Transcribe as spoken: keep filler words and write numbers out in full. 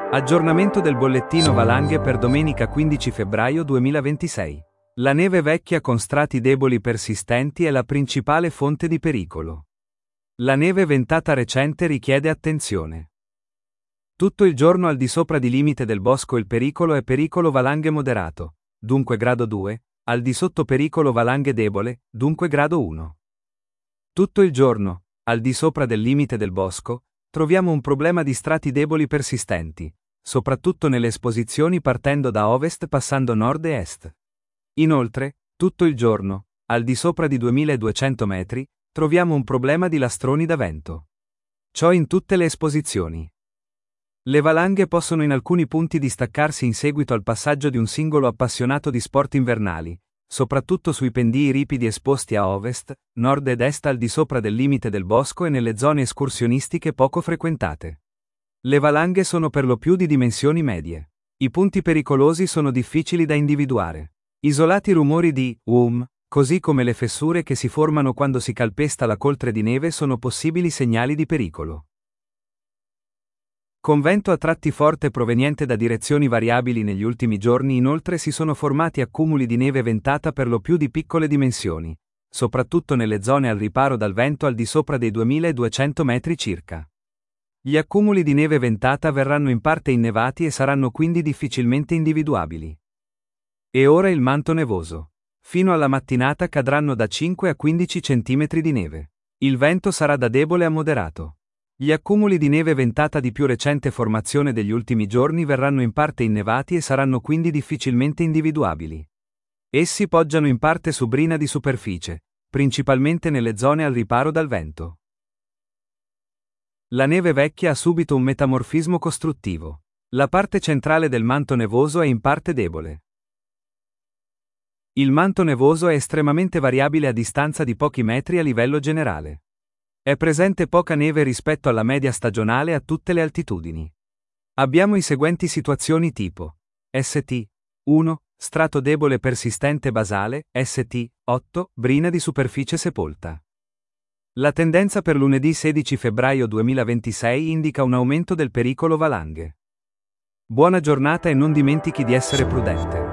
Aggiornamento del bollettino valanghe per domenica quindici febbraio duemilaventisei. La neve vecchia con strati deboli persistenti è la principale fonte di pericolo. La neve ventata recente richiede attenzione. Tutto il giorno al di sopra di limite del bosco il pericolo è pericolo valanghe moderato, dunque grado due, al di sotto pericolo valanghe debole, dunque grado uno. Tutto il giorno, al di sopra del limite del bosco, troviamo un problema di strati deboli persistenti, soprattutto nelle esposizioni partendo da ovest passando nord e est. Inoltre, tutto il giorno, al di sopra di duemiladuecento metri, troviamo un problema di lastroni da vento. Ciò in tutte le esposizioni. Le valanghe possono in alcuni punti distaccarsi in seguito al passaggio di un singolo appassionato di sport invernali, soprattutto sui pendii ripidi esposti a ovest, nord ed est al di sopra del limite del bosco e nelle zone escursionistiche poco frequentate. Le valanghe sono per lo più di dimensioni medie. I punti pericolosi sono difficili da individuare. Isolati rumori di hum, così come le fessure che si formano quando si calpesta la coltre di neve sono possibili segnali di pericolo. Con vento a tratti forte proveniente da direzioni variabili negli ultimi giorni inoltre si sono formati accumuli di neve ventata per lo più di piccole dimensioni, soprattutto nelle zone al riparo dal vento al di sopra dei duemiladuecento metri circa. Gli accumuli di neve ventata verranno in parte innevati e saranno quindi difficilmente individuabili. E ora il manto nevoso. Fino alla mattinata cadranno da cinque a quindici centimetri di neve. Il vento sarà da debole a moderato. Gli accumuli di neve ventata di più recente formazione degli ultimi giorni verranno in parte innevati e saranno quindi difficilmente individuabili. Essi poggiano in parte su brina di superficie, principalmente nelle zone al riparo dal vento. La neve vecchia ha subito un metamorfismo costruttivo. La parte centrale del manto nevoso è in parte debole. Il manto nevoso è estremamente variabile a distanza di pochi metri a livello generale. È presente poca neve rispetto alla media stagionale a tutte le altitudini. Abbiamo i seguenti situazioni tipo S T uno, strato debole persistente basale, S T otto, brina di superficie sepolta. La tendenza per lunedì sedici febbraio duemilaventisei indica un aumento del pericolo valanghe. Buona giornata e non dimentichi di essere prudente.